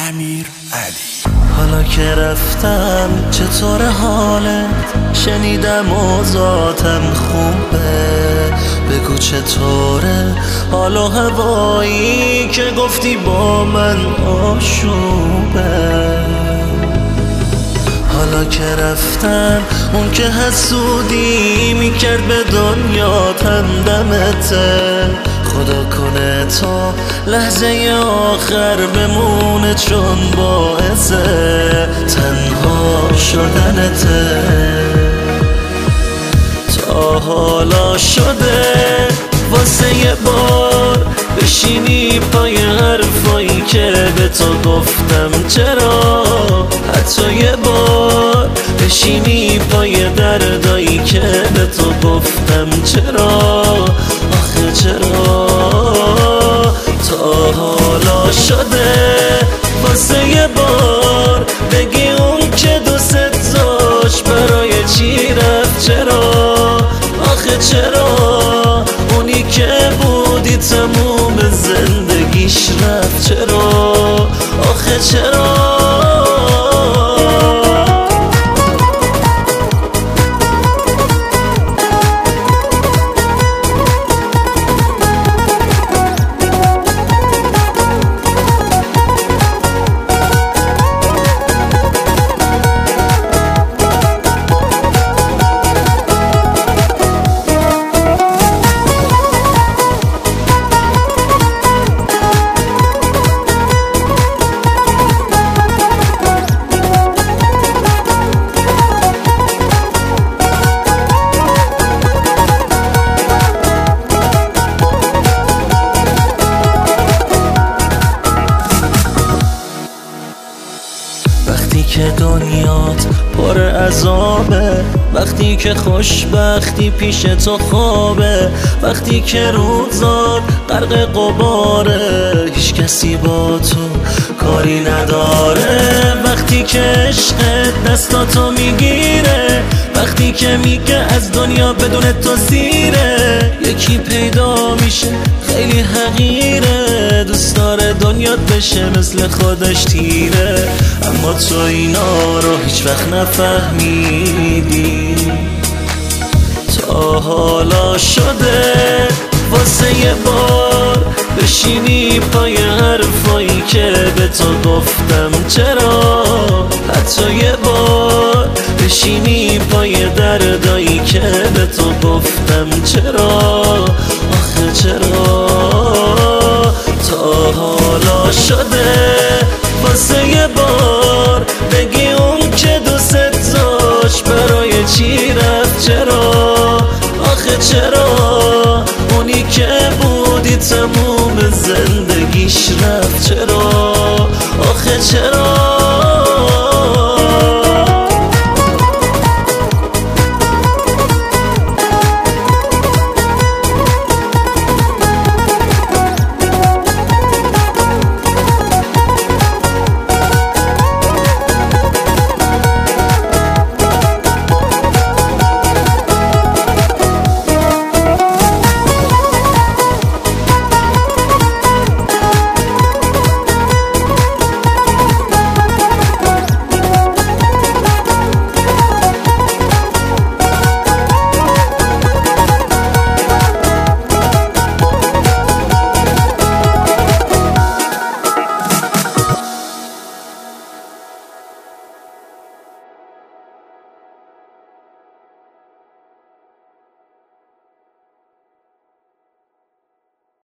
امیرعلی. حالا که رفتم چطور حالت؟ شنیدم اوضاعتم خوبه، بگو چطوره حال و هوایی که گفتی با من آشوبه. حالا که رفتم اون که حسودی میکرد به دنیا دمته، خدا کنه تا لحظه آخر بمونه چون باعث تنها شدنته. تا حالا شده واسه یه بار بشینی پای حرفایی که به تو گفتم؟ چرا حتی یه بار بشینی پای دردایی که به تو گفتم؟ چرا آخه چرا؟ تا حالا شده واسه یه بار بگی اون که دوست داشت برای چی رفت؟ چرا آخه چرا؟ اونی که بودی تموم زندگیش رفت؟ چرا آخه چرا؟ وقتی که دنیات پر عذابه، وقتی که خوشبختی پیش تو خوابه، وقتی که روزات غرق غباره هیچ کسی با تو کاری نداره، وقتی که عشقت دستاتو میگیره، وقتی که میگه از دنیا بدون تو سیره، یکی پیدا میشه خیلی حقیره، دوست داره دنیات بشه مثل خودش تیره، اما تو اینا رو هیچ وقت نفهمیدی. تا حالا شده واسه یه بار بشینی پای حرفایی که به تو گفتم؟ چرا حتی یه بار بشینی پای دردایی که به تو گفتم؟ چرا آخه چرا؟ تا حالا شده واسه یه بار بگی اون که دوست داشت برای چی رفت؟ چرا آخه چرا؟ اونی که بودی تموم زندگیش رفت؟ چرا آخه چرا؟